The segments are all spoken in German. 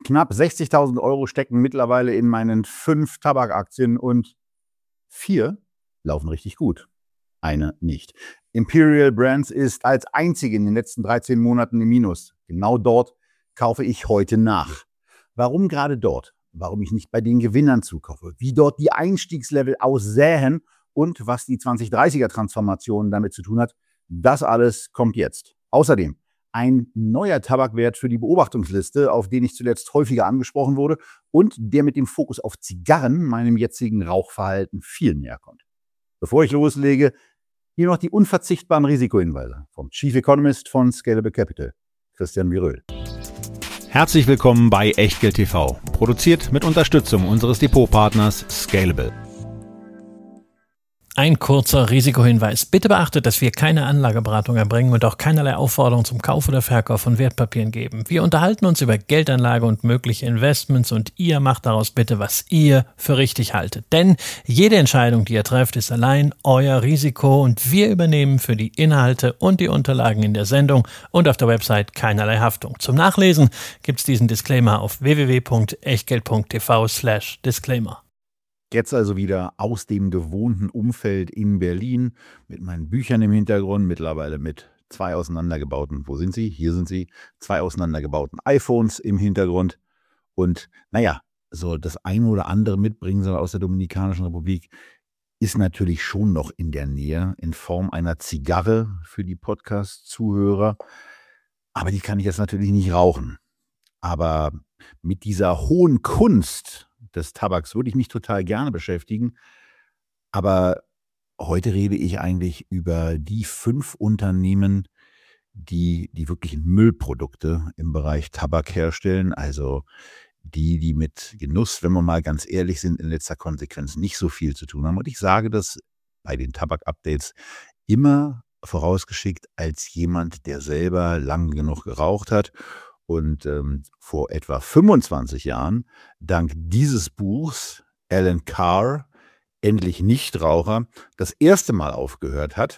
Knapp 60.000 € stecken mittlerweile in meinen 5 Tabakaktien und 4 laufen richtig gut. Eine nicht. Imperial Brands ist als einzige in den letzten 13 Monaten im Minus. Genau dort kaufe ich heute nach. Warum gerade dort? Warum ich nicht bei den Gewinnern zukaufe? Wie dort die Einstiegslevel aussähen und was die 2030er-Transformation damit zu tun hat, das alles kommt jetzt. Außerdem ein neuer Tabakwert für die Beobachtungsliste, auf den ich zuletzt häufiger angesprochen wurde und der mit dem Fokus auf Zigarren meinem jetzigen Rauchverhalten viel näher kommt. Bevor ich loslege, hier noch die unverzichtbaren Risikohinweise vom Chief Economist von Scalable Capital, Christian Viröl. Herzlich willkommen bei Echtgeld TV, produziert mit Unterstützung unseres Depotpartners Scalable. Ein kurzer Risikohinweis. Bitte beachtet, dass wir keine Anlageberatung erbringen und auch keinerlei Aufforderung zum Kauf oder Verkauf von Wertpapieren geben. Wir unterhalten uns über Geldanlage und mögliche Investments und ihr macht daraus bitte, was ihr für richtig haltet. Denn jede Entscheidung, die ihr trefft, ist allein euer Risiko und wir übernehmen für die Inhalte und die Unterlagen in der Sendung und auf der Website keinerlei Haftung. Zum Nachlesen gibt es diesen Disclaimer auf www.echtgeld.tv/Disclaimer. Jetzt also wieder aus dem gewohnten Umfeld in Berlin mit meinen Büchern im Hintergrund, mittlerweile mit 2 auseinandergebauten, wo sind sie? Hier sind sie, 2 auseinandergebauten iPhones im Hintergrund und so das ein oder andere Mitbringsel aus der Dominikanischen Republik ist natürlich schon noch in der Nähe in Form einer Zigarre für die Podcast-Zuhörer, aber die kann ich jetzt natürlich nicht rauchen. Aber mit dieser hohen Kunst des Tabaks würde ich mich total gerne beschäftigen. Aber heute rede ich eigentlich über die 5 Unternehmen, die wirklichen Müllprodukte im Bereich Tabak herstellen. Also die mit Genuss, wenn wir mal ganz ehrlich sind, in letzter Konsequenz nicht so viel zu tun haben. Und ich sage das bei den Tabak-Updates immer vorausgeschickt als jemand, der selber lang genug geraucht hat. Und vor etwa 25 Jahren, dank dieses Buchs, Alan Carr, endlich Nichtraucher, das erste Mal aufgehört hat.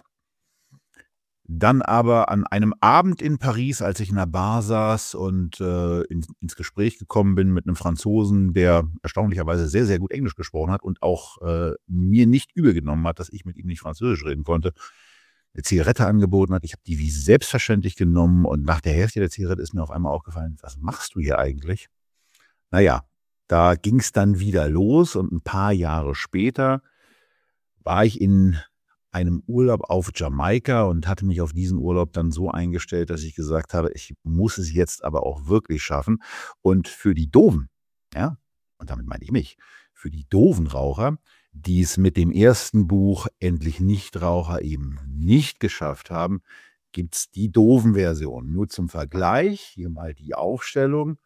Dann aber an einem Abend in Paris, als ich in einer Bar saß und ins Gespräch gekommen bin mit einem Franzosen, der erstaunlicherweise sehr, sehr gut Englisch gesprochen hat und auch mir nicht übel genommen hat, dass ich mit ihm nicht Französisch reden konnte, eine Zigarette angeboten hat. Ich habe die wie selbstverständlich genommen und nach der Hälfte der Zigarette ist mir auf einmal aufgefallen, was machst du hier eigentlich? Naja, da ging es dann wieder los und ein paar Jahre später war ich in einem Urlaub auf Jamaika und hatte mich auf diesen Urlaub dann so eingestellt, dass ich gesagt habe, ich muss es jetzt aber auch wirklich schaffen. Und für die Doofen, ja, und damit meine ich mich, für die doofen Raucher, die es mit dem ersten Buch Endlich Nichtraucher eben nicht geschafft haben, gibt es die doofen Versionen. Nur zum Vergleich, hier mal die Aufstellung.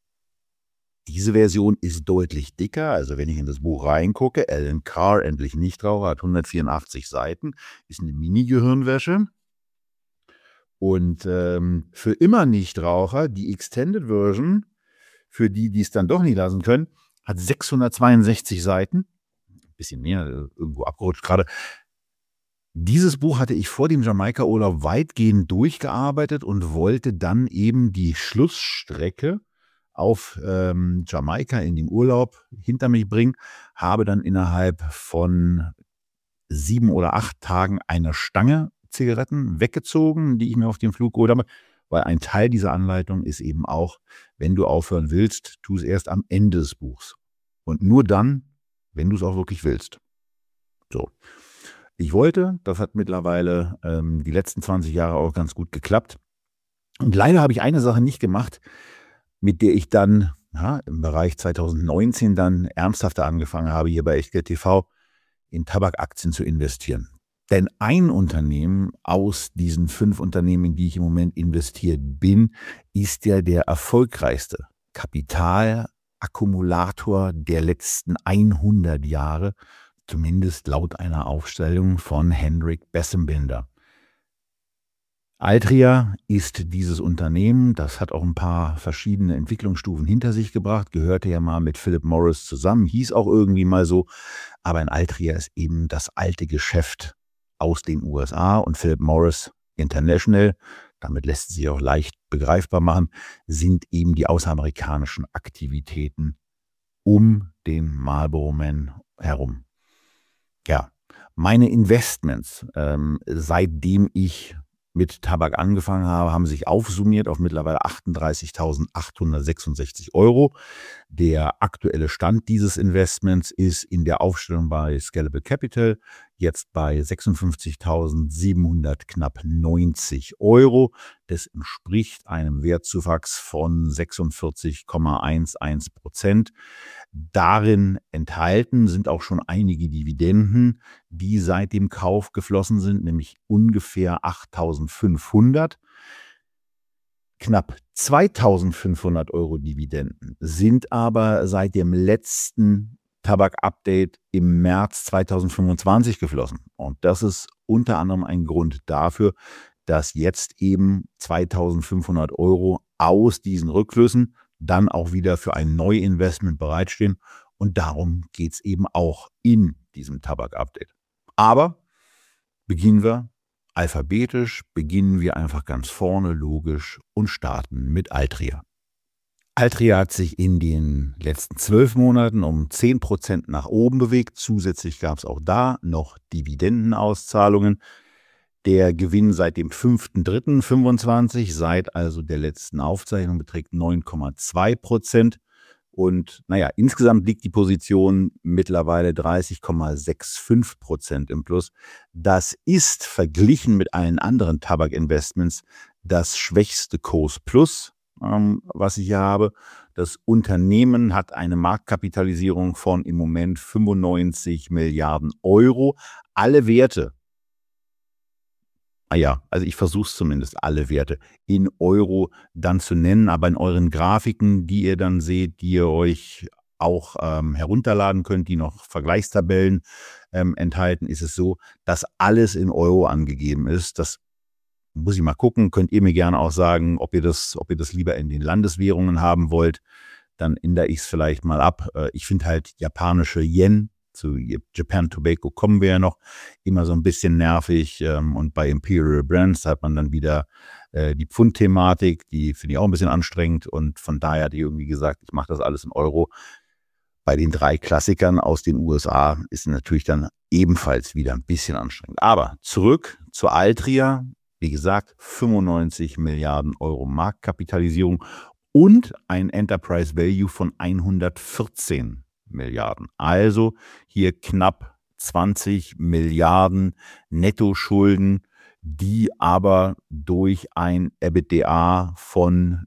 Diese Version ist deutlich dicker, also wenn ich in das Buch reingucke, Alan Carr, Endlich Nichtraucher, hat 184 Seiten, ist eine Mini-Gehirnwäsche. Und für immer Nichtraucher, die Extended Version, für die es dann doch nicht lassen können, hat 662 Seiten. Bisschen mehr, irgendwo abgerutscht gerade. Dieses Buch hatte ich vor dem Jamaika-Urlaub weitgehend durchgearbeitet und wollte dann eben die Schlussstrecke auf Jamaika in dem Urlaub hinter mich bringen, habe dann innerhalb von 7 oder 8 Tagen eine Stange Zigaretten weggezogen, die ich mir auf dem Flug geholt habe, weil ein Teil dieser Anleitung ist eben auch, wenn du aufhören willst, tu es erst am Ende des Buchs und nur dann, wenn du es auch wirklich willst. So. Ich wollte, das hat mittlerweile die letzten 20 Jahre auch ganz gut geklappt. Und leider habe ich eine Sache nicht gemacht, mit der ich dann im Bereich 2019 dann ernsthafter angefangen habe, hier bei Echtgeld TV in Tabakaktien zu investieren. Denn ein Unternehmen aus diesen 5 Unternehmen, in die ich im Moment investiert bin, ist ja der erfolgreichste Kapitalakkumulator der letzten 100 Jahre, zumindest laut einer Aufstellung von Henrik Bessembinder. Altria ist dieses Unternehmen, das hat auch ein paar verschiedene Entwicklungsstufen hinter sich gebracht, gehörte ja mal mit Philip Morris zusammen, hieß auch irgendwie mal so, aber in Altria ist eben das alte Geschäft aus den USA und Philip Morris International, damit lässt sich auch leicht begreifbar machen, sind eben die außeramerikanischen Aktivitäten um den Marlboro Man herum. Ja, meine Investments, seitdem ich mit Tabak angefangen habe, haben sich aufsummiert auf mittlerweile 38.866 Euro. Der aktuelle Stand dieses Investments ist in der Aufstellung bei Scalable Capital jetzt bei 56.700 knapp 90 Euro. Das entspricht einem Wertzuwachs von 46,11%. Darin enthalten sind auch schon einige Dividenden, die seit dem Kauf geflossen sind, nämlich ungefähr 8.500. Knapp 2.500 Euro Dividenden sind aber seit dem letzten Tabak-Update im März 2025 geflossen. Und das ist unter anderem ein Grund dafür, dass jetzt eben 2.500 Euro aus diesen Rückflüssen dann auch wieder für ein Neuinvestment bereitstehen. Und darum geht es eben auch in diesem Tabak-Update. Aber beginnen wir alphabetisch, beginnen wir einfach ganz vorne, logisch und starten mit Altria. Altria hat sich in den letzten 12 Monaten um 10% nach oben bewegt. Zusätzlich gab es auch da noch Dividendenauszahlungen. Der Gewinn seit dem 5.3.25, seit also der letzten Aufzeichnung, beträgt 9,2%. Und insgesamt liegt die Position mittlerweile 30,65% im Plus. Das ist verglichen mit allen anderen Tabakinvestments das schwächste Kurs Plus, was ich hier habe. Das Unternehmen hat eine Marktkapitalisierung von im Moment 95 Milliarden Euro. Alle Werte, also ich versuche es zumindest, alle Werte in Euro dann zu nennen, aber in euren Grafiken, die ihr dann seht, die ihr euch auch herunterladen könnt, die noch Vergleichstabellen enthalten, ist es so, dass alles in Euro angegeben ist. Das muss ich mal gucken, könnt ihr mir gerne auch sagen, ob ihr das lieber in den Landeswährungen haben wollt, dann ändere ich es vielleicht mal ab. Ich finde halt japanische Yen, zu Japan Tobacco kommen wir ja noch, immer so ein bisschen nervig. Und bei Imperial Brands hat man dann wieder die Pfund-Thematik, die finde ich auch ein bisschen anstrengend. Und von daher hat die irgendwie gesagt, ich mache das alles in Euro. Bei den 3 Klassikern aus den USA ist natürlich dann ebenfalls wieder ein bisschen anstrengend. Aber zurück zur Altria. Wie gesagt, 95 Milliarden Euro Marktkapitalisierung und ein Enterprise Value von 114 Milliarden. Also hier knapp 20 Milliarden Nettoschulden, die aber durch ein EBITDA von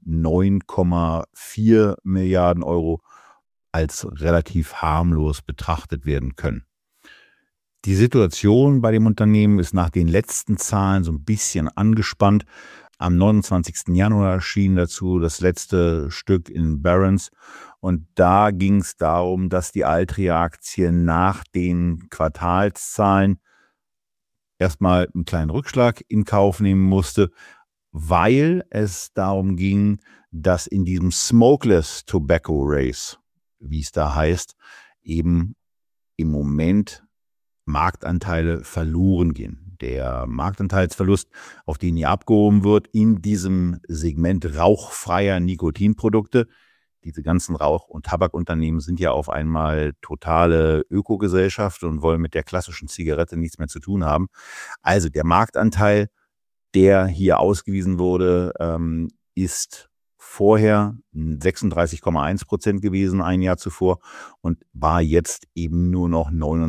9,4 Milliarden Euro als relativ harmlos betrachtet werden können. Die Situation bei dem Unternehmen ist nach den letzten Zahlen so ein bisschen angespannt. Am 29. Januar erschien dazu das letzte Stück in Barron's und da ging es darum, dass die Altria-Aktie nach den Quartalszahlen erstmal einen kleinen Rückschlag in Kauf nehmen musste, weil es darum ging, dass in diesem Smokeless Tobacco Race, wie es da heißt, eben im Moment Marktanteile verloren gehen. Der Marktanteilsverlust, auf den hier abgehoben wird, in diesem Segment rauchfreier Nikotinprodukte. Diese ganzen Rauch- und Tabakunternehmen sind ja auf einmal totale Ökogesellschaft und wollen mit der klassischen Zigarette nichts mehr zu tun haben. Also der Marktanteil, der hier ausgewiesen wurde, ist vorher 36,1% gewesen, ein Jahr zuvor, und war jetzt eben nur noch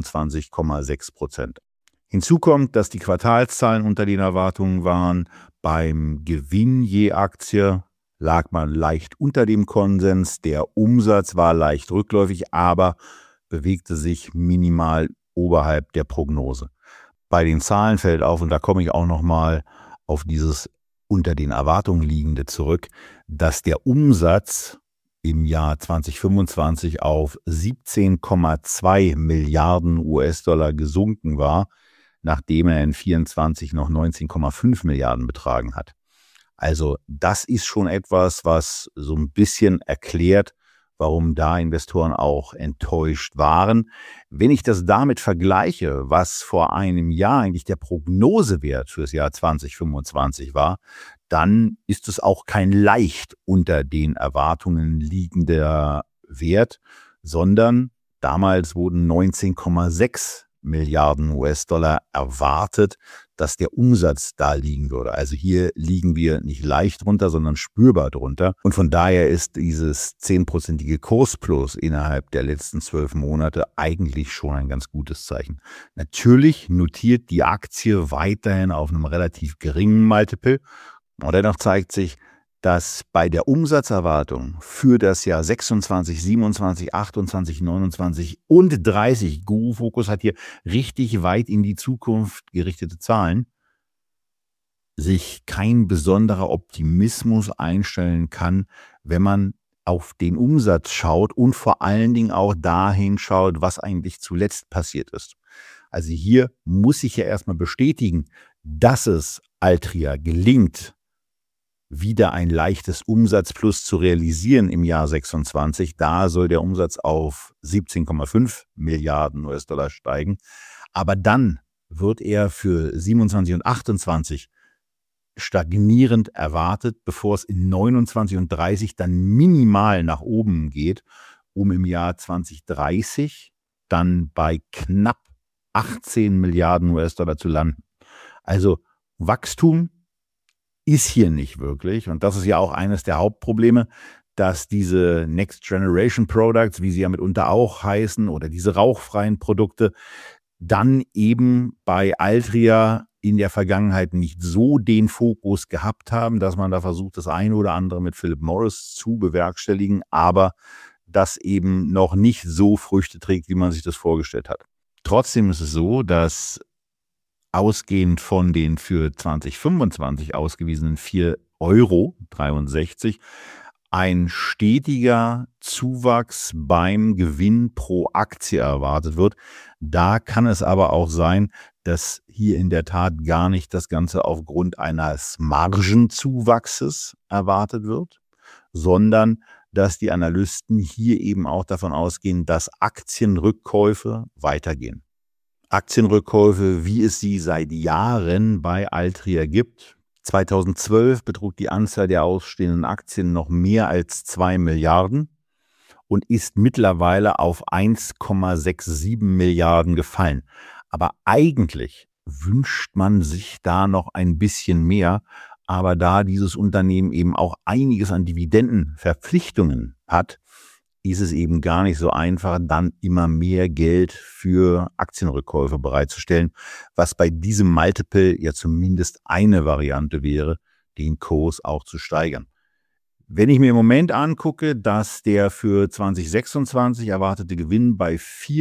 29,6%. Hinzu kommt, dass die Quartalszahlen unter den Erwartungen waren. Beim Gewinn je Aktie lag man leicht unter dem Konsens. Der Umsatz war leicht rückläufig, aber bewegte sich minimal oberhalb der Prognose. Bei den Zahlen fällt auf, und da komme ich auch nochmal auf dieses unter den Erwartungen liegende zurück, dass der Umsatz im Jahr 2025 auf 17,2 Milliarden US-Dollar gesunken war, nachdem er in 2024 noch 19,5 Milliarden betragen hat. Also das ist schon etwas, was so ein bisschen erklärt, warum da Investoren auch enttäuscht waren. Wenn ich das damit vergleiche, was vor einem Jahr eigentlich der Prognosewert fürs Jahr 2025 war, dann ist es auch kein leicht unter den Erwartungen liegender Wert, sondern damals wurden 19,6 Milliarden US-Dollar erwartet, dass der Umsatz da liegen würde. Also hier liegen wir nicht leicht drunter, sondern spürbar drunter. Und von daher ist dieses 10%ige Kursplus innerhalb der letzten 12 Monate eigentlich schon ein ganz gutes Zeichen. Natürlich notiert die Aktie weiterhin auf einem relativ geringen Multiple. Und dennoch zeigt sich, dass bei der Umsatzerwartung für das Jahr 26, 27, 28, 29 und 30, Guru Focus hat hier richtig weit in die Zukunft gerichtete Zahlen, sich kein besonderer Optimismus einstellen kann, wenn man auf den Umsatz schaut und vor allen Dingen auch dahin schaut, was eigentlich zuletzt passiert ist. Also hier muss ich ja erstmal bestätigen, dass es Altria gelingt, wieder ein leichtes Umsatzplus zu realisieren im Jahr 26. Da soll der Umsatz auf 17,5 Milliarden US-Dollar steigen. Aber dann wird er für 27 und 28 stagnierend erwartet, bevor es in 29 und 30 dann minimal nach oben geht, um im Jahr 2030 dann bei knapp 18 Milliarden US-Dollar zu landen. Also Wachstum ist hier nicht wirklich. Und das ist ja auch eines der Hauptprobleme, dass diese Next Generation Products, wie sie ja mitunter auch heißen, oder diese rauchfreien Produkte, dann eben bei Altria in der Vergangenheit nicht so den Fokus gehabt haben, dass man da versucht, das eine oder andere mit Philip Morris zu bewerkstelligen, aber das eben noch nicht so Früchte trägt, wie man sich das vorgestellt hat. Trotzdem ist es so, dass ausgehend von den für 2025 ausgewiesenen 4,63 € ein stetiger Zuwachs beim Gewinn pro Aktie erwartet wird. Da kann es aber auch sein, dass hier in der Tat gar nicht das Ganze aufgrund eines Margenzuwachses erwartet wird, sondern dass die Analysten hier eben auch davon ausgehen, dass Aktienrückkäufe weitergehen. Aktienrückkäufe, wie es sie seit Jahren bei Altria gibt. 2012 betrug die Anzahl der ausstehenden Aktien noch mehr als 2 Milliarden und ist mittlerweile auf 1,67 Milliarden gefallen. Aber eigentlich wünscht man sich da noch ein bisschen mehr. Aber da dieses Unternehmen eben auch einiges an Dividendenverpflichtungen hat, ist es eben gar nicht so einfach, dann immer mehr Geld für Aktienrückkäufe bereitzustellen, was bei diesem Multiple ja zumindest eine Variante wäre, den Kurs auch zu steigern. Wenn ich mir im Moment angucke, dass der für 2026 erwartete Gewinn bei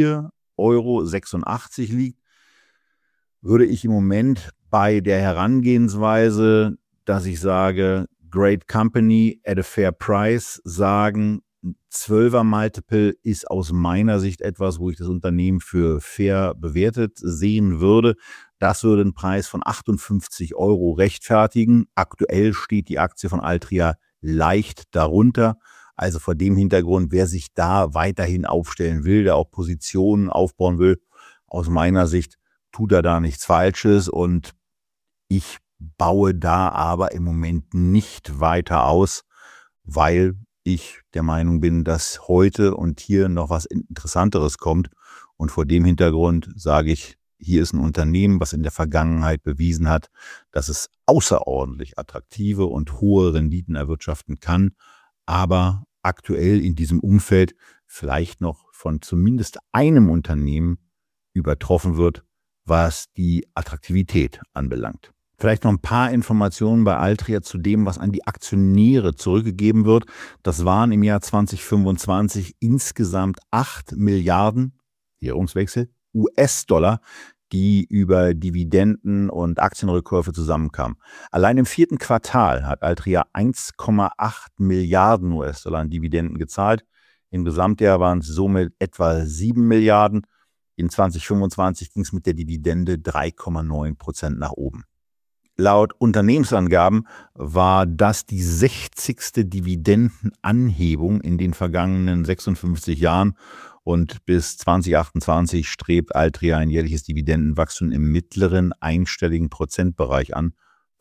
4,86 € liegt, würde ich im Moment bei der Herangehensweise, dass ich sage, great company at a fair price, sagen, 12er Multiple ist aus meiner Sicht etwas, wo ich das Unternehmen für fair bewertet sehen würde. Das würde einen Preis von 58 € rechtfertigen. Aktuell steht die Aktie von Altria leicht darunter. Also vor dem Hintergrund, wer sich da weiterhin aufstellen will, der auch Positionen aufbauen will, aus meiner Sicht tut er da nichts Falsches. Und ich baue da aber im Moment nicht weiter aus, weil ich der Meinung bin, dass heute und hier noch was Interessanteres kommt. Und vor dem Hintergrund sage ich, hier ist ein Unternehmen, was in der Vergangenheit bewiesen hat, dass es außerordentlich attraktive und hohe Renditen erwirtschaften kann, aber aktuell in diesem Umfeld vielleicht noch von zumindest einem Unternehmen übertroffen wird, was die Attraktivität anbelangt. Vielleicht noch ein paar Informationen bei Altria zu dem, was an die Aktionäre zurückgegeben wird. Das waren im Jahr 2025 insgesamt 8 Milliarden Währungswechsel US-Dollar, die über Dividenden und Aktienrückkäufe zusammenkamen. Allein im 4. Quartal hat Altria 1,8 Milliarden US-Dollar an Dividenden gezahlt. Im Gesamtjahr waren es somit etwa 7 Milliarden. In 2025 ging es mit der Dividende 3,9% nach oben. Laut Unternehmensangaben war das die 60. Dividendenanhebung in den vergangenen 56 Jahren und bis 2028 strebt Altria ein jährliches Dividendenwachstum im mittleren einstelligen Prozentbereich an.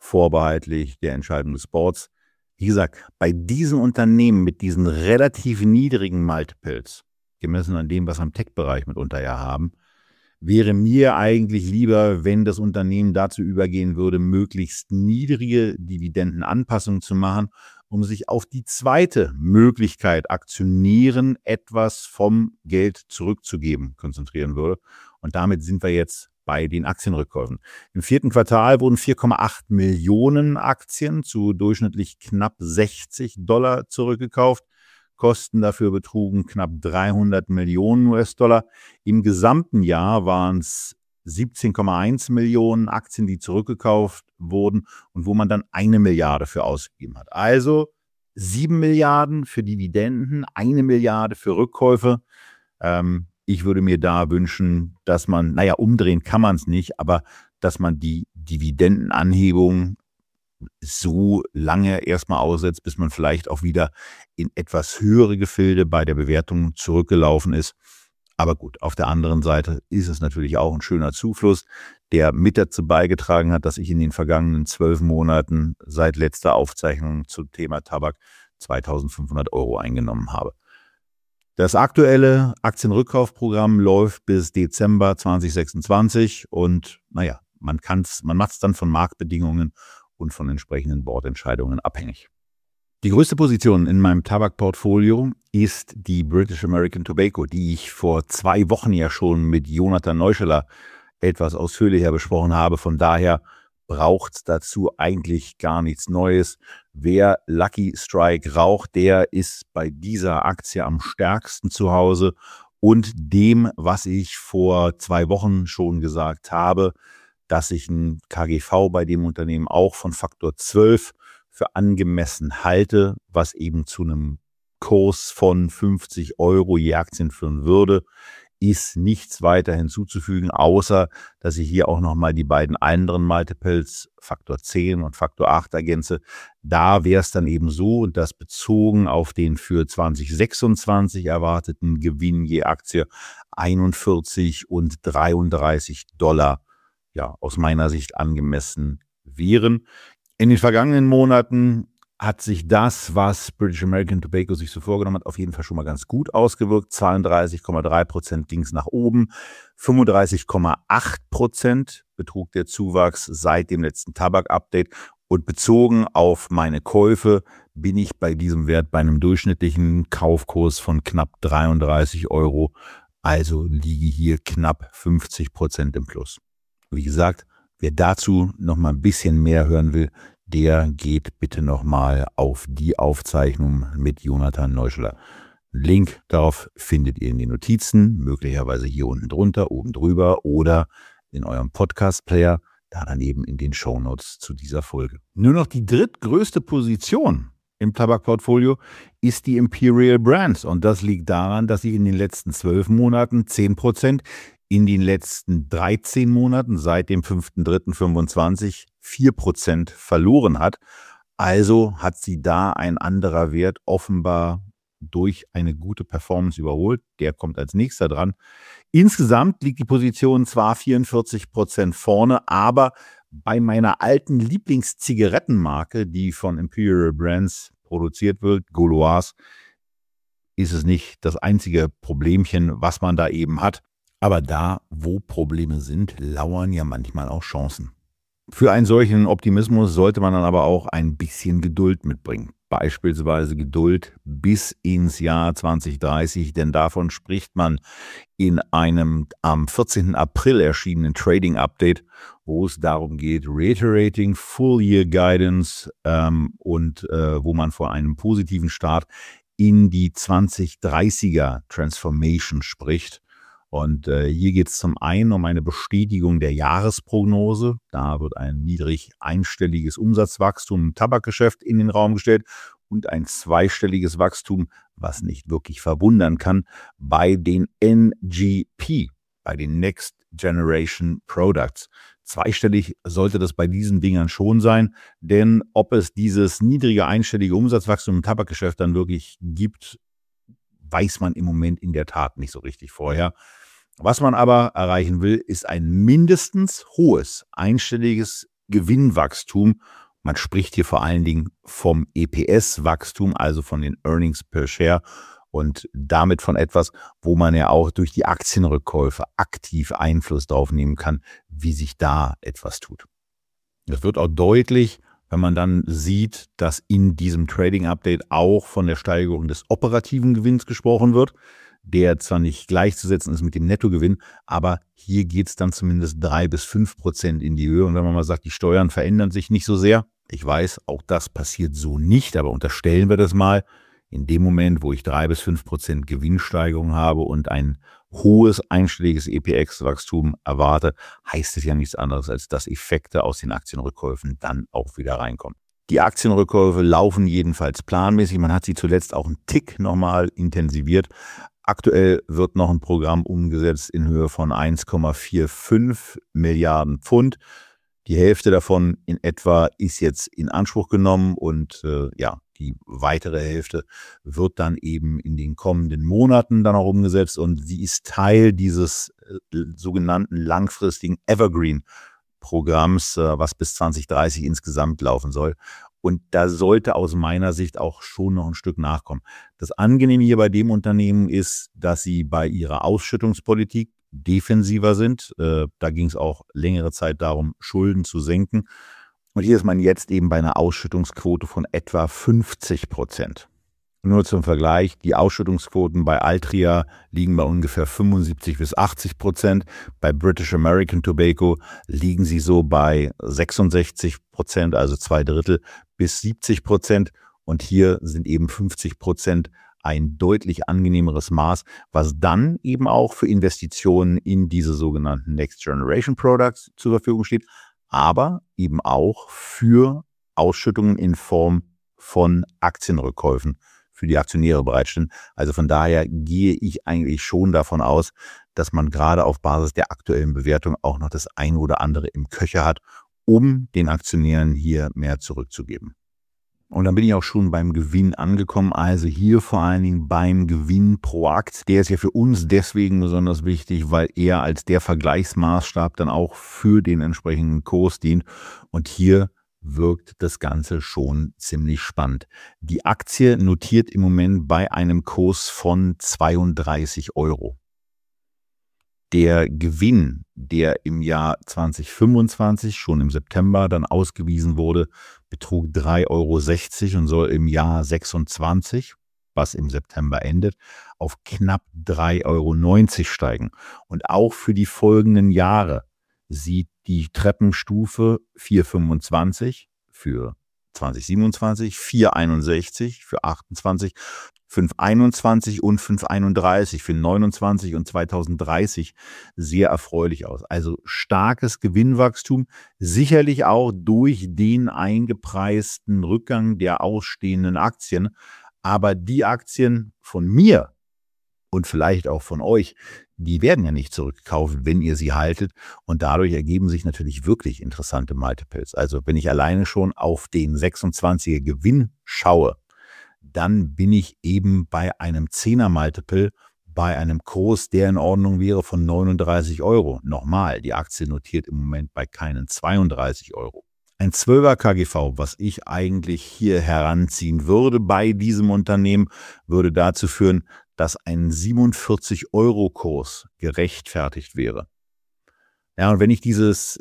vorbehaltlich der Entscheidung des Boards. Wie gesagt, bei diesen Unternehmen mit diesen relativ niedrigen Multiples, gemessen an dem, was wir im Tech-Bereich mitunter ja haben, wäre mir eigentlich lieber, wenn das Unternehmen dazu übergehen würde, möglichst niedrige Dividendenanpassungen zu machen, um sich auf die zweite Möglichkeit, Aktionären etwas vom Geld zurückzugeben, konzentrieren würde. Und damit sind wir jetzt bei den Aktienrückkäufen. Im 4. Quartal wurden 4,8 Millionen Aktien zu durchschnittlich knapp $60 zurückgekauft. Kosten dafür betrugen knapp 300 Millionen US-Dollar. Im gesamten Jahr waren es 17,1 Millionen Aktien, die zurückgekauft wurden und wo man dann 1 Milliarde für ausgegeben hat. Also 7 Milliarden für Dividenden, 1 Milliarde für Rückkäufe. Ich würde mir da wünschen, dass man, umdrehen kann man es nicht, aber dass man die Dividendenanhebung so lange erstmal aussetzt, bis man vielleicht auch wieder in etwas höhere Gefilde bei der Bewertung zurückgelaufen ist. Aber gut, auf der anderen Seite ist es natürlich auch ein schöner Zufluss, der mit dazu beigetragen hat, dass ich in den vergangenen 12 Monaten seit letzter Aufzeichnung zum Thema Tabak 2.500 € eingenommen habe. Das aktuelle Aktienrückkaufprogramm läuft bis Dezember 2026 und man macht es dann von Marktbedingungen und von entsprechenden Boardentscheidungen abhängig. Die größte Position in meinem Tabakportfolio ist die British American Tobacco, die ich vor 2 Wochen ja schon mit Jonathan Neuscheler etwas ausführlicher besprochen habe. Von daher braucht es dazu eigentlich gar nichts Neues. Wer Lucky Strike raucht, der ist bei dieser Aktie am stärksten zu Hause. Und dem, was ich vor 2 Wochen schon gesagt habe, dass ich ein KGV bei dem Unternehmen auch von Faktor 12 für angemessen halte, was eben zu einem Kurs von 50 € je Aktien führen würde, ist nichts weiter hinzuzufügen, außer dass ich hier auch nochmal die beiden anderen Multiples, Faktor 10 und Faktor 8 ergänze. Da wäre es dann eben so, und das bezogen auf den für 2026 erwarteten Gewinn je Aktie 41 und $33 aus meiner Sicht angemessen wären. In den vergangenen Monaten hat sich das, was British American Tobacco sich so vorgenommen hat, auf jeden Fall schon mal ganz gut ausgewirkt. 32,3% ging es nach oben, 35,8% betrug der Zuwachs seit dem letzten Tabak-Update. Und bezogen auf meine Käufe bin ich bei diesem Wert bei einem durchschnittlichen Kaufkurs von knapp 33 €. Also liege hier knapp 50% im Plus. Wie gesagt, wer dazu noch mal ein bisschen mehr hören will, der geht bitte noch mal auf die Aufzeichnung mit Jonathan Neuscheler. Link darauf findet ihr in den Notizen, möglicherweise hier unten drunter, oben drüber oder in eurem Podcast-Player, da daneben in den Shownotes zu dieser Folge. Nur noch die drittgrößte Position im Tabakportfolio ist die Imperial Brands und das liegt daran, dass sie in den letzten 12 Monaten 10%, in den letzten 13 Monaten seit dem 5.3.25 4% verloren hat. Also hat sie da ein anderer Wert offenbar durch eine gute Performance überholt. Der kommt als nächster dran. Insgesamt liegt die Position zwar 44% vorne, aber bei meiner alten Lieblingszigarettenmarke, die von Imperial Brands produziert wird, Gauloise, ist es nicht das einzige Problemchen, was man da eben hat. Aber da, wo Probleme sind, lauern ja manchmal auch Chancen. Für einen solchen Optimismus sollte man dann aber auch ein bisschen Geduld mitbringen. Beispielsweise Geduld bis ins Jahr 2030, denn davon spricht man in einem am 14. April erschienenen Trading Update, wo es darum geht, Reiterating Full Year Guidance wo man vor einem positiven Start in die 2030er Transformation spricht. Und hier geht es zum einen um eine Bestätigung der Jahresprognose. Da wird ein niedrig einstelliges Umsatzwachstum im Tabakgeschäft in den Raum gestellt und ein zweistelliges Wachstum, was nicht wirklich verwundern kann, bei den NGP, bei den Next Generation Products. Zweistellig sollte das bei diesen Dingern schon sein, denn ob es dieses niedrige einstellige Umsatzwachstum im Tabakgeschäft dann wirklich gibt, weiß man im Moment in der Tat nicht so richtig vorher. Was man aber erreichen will, ist ein mindestens hohes einstelliges Gewinnwachstum. Man spricht hier vor allen Dingen vom EPS-Wachstum, also von den Earnings per Share und damit von etwas, wo man ja auch durch die Aktienrückkäufe aktiv Einfluss drauf nehmen kann, wie sich da etwas tut. Das wird auch deutlich, wenn man dann sieht, dass in diesem Trading-Update auch von der Steigerung des operativen Gewinns gesprochen wird, der zwar nicht gleichzusetzen ist mit dem Nettogewinn, aber hier geht es dann zumindest 3-5% in die Höhe. Und wenn man mal sagt, die Steuern verändern sich nicht so sehr, ich weiß, auch das passiert so nicht, aber unterstellen wir das mal, in dem Moment, wo ich 3-5% Gewinnsteigerung habe und ein hohes einstelliges EPS-Wachstum erwarte, heißt es ja nichts anderes, als dass Effekte aus den Aktienrückkäufen dann auch wieder reinkommen. Die Aktienrückkäufe laufen jedenfalls planmäßig. Man hat sie zuletzt auch einen Tick nochmal intensiviert. Aktuell wird noch ein Programm umgesetzt in Höhe von 1,45 Milliarden Pfund. Die Hälfte davon in etwa ist jetzt in Anspruch genommen und die weitere Hälfte wird dann eben in den kommenden Monaten dann auch umgesetzt und sie ist Teil dieses sogenannten langfristigen Evergreen-Programms, was bis 2030 insgesamt laufen soll. Und da sollte aus meiner Sicht auch schon noch ein Stück nachkommen. Das Angenehme hier bei dem Unternehmen ist, dass sie bei ihrer Ausschüttungspolitik defensiver sind. Da ging es auch längere Zeit darum, Schulden zu senken. Und hier ist man jetzt eben bei einer Ausschüttungsquote von etwa 50%. Nur zum Vergleich, die Ausschüttungsquoten bei Altria liegen bei ungefähr 75-80%. Bei British American Tobacco liegen sie so bei 66%, also 2/3 bis 70%. Und hier sind eben 50% ein deutlich angenehmeres Maß, was dann eben auch für Investitionen in diese sogenannten Next Generation Products zur Verfügung steht, aber eben auch für Ausschüttungen in Form von Aktienrückkäufen für die Aktionäre bereitstellen. Also von daher gehe ich eigentlich schon davon aus, dass man gerade auf Basis der aktuellen Bewertung auch noch das eine oder andere im Köcher hat, um den Aktionären hier mehr zurückzugeben. Und dann bin ich auch schon beim Gewinn angekommen, also hier vor allen Dingen beim Gewinn pro Aktie. Der ist ja für uns deswegen besonders wichtig, weil er als der Vergleichsmaßstab dann auch für den entsprechenden Kurs dient. Und hier wirkt das Ganze schon ziemlich spannend. Die Aktie notiert im Moment bei einem Kurs von 32 €. Der Gewinn, der im Jahr 2025 schon im September dann ausgewiesen wurde, betrug 3,60 € und soll im Jahr 26, was im September endet, auf knapp 3,90 € steigen. Und auch für die folgenden Jahre sieht die Treppenstufe 4,25 für 2027, 4,61 für 28, 5,21 und 5,31 für 29 und 2030 sehr erfreulich aus. Also starkes Gewinnwachstum, sicherlich auch durch den eingepreisten Rückgang der ausstehenden Aktien. Aber die Aktien von mir und vielleicht auch von euch, die werden ja nicht zurückgekauft, wenn ihr sie haltet. Und dadurch ergeben sich natürlich wirklich interessante Multiples. Also wenn ich alleine schon auf den 26er Gewinn schaue, dann bin ich eben bei einem 10er Multiple, bei einem Kurs, der in Ordnung wäre von 39 €. Nochmal, die Aktie notiert im Moment bei keinen 32 €. Ein 12er KGV, was ich eigentlich hier heranziehen würde bei diesem Unternehmen, würde dazu führen, dass ein 47 € Kurs gerechtfertigt wäre. Ja, und wenn ich dieses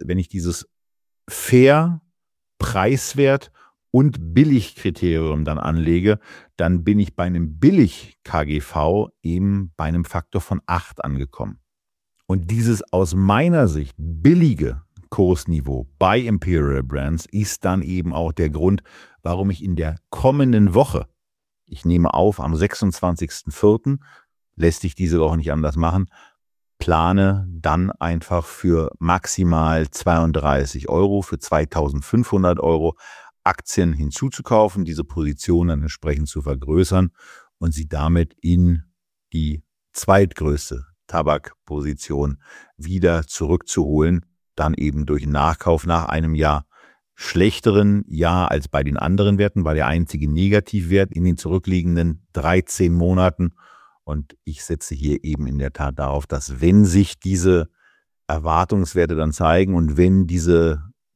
fair, preiswert und Billig-Kriterium dann anlege, dann bin ich bei einem Billig-KGV eben bei einem Faktor von 8 angekommen. Und dieses aus meiner Sicht billige Kursniveau bei Imperial Brands ist dann eben auch der Grund, warum ich in der kommenden Woche, ich nehme auf, am 26.04., lässt sich diese Woche nicht anders machen, plane dann einfach für maximal 32 €, für 2.500 € Aktien hinzuzukaufen, diese Position dann entsprechend zu vergrößern und sie damit in die zweitgrößte Tabakposition wieder zurückzuholen, dann eben durch Nachkauf nach einem Jahr schlechteren Jahr als bei den anderen Werten, war der einzige Negativwert in den zurückliegenden 13 Monaten. Und ich setze hier eben in der Tat darauf, dass wenn sich diese Erwartungswerte dann zeigen und wenn diese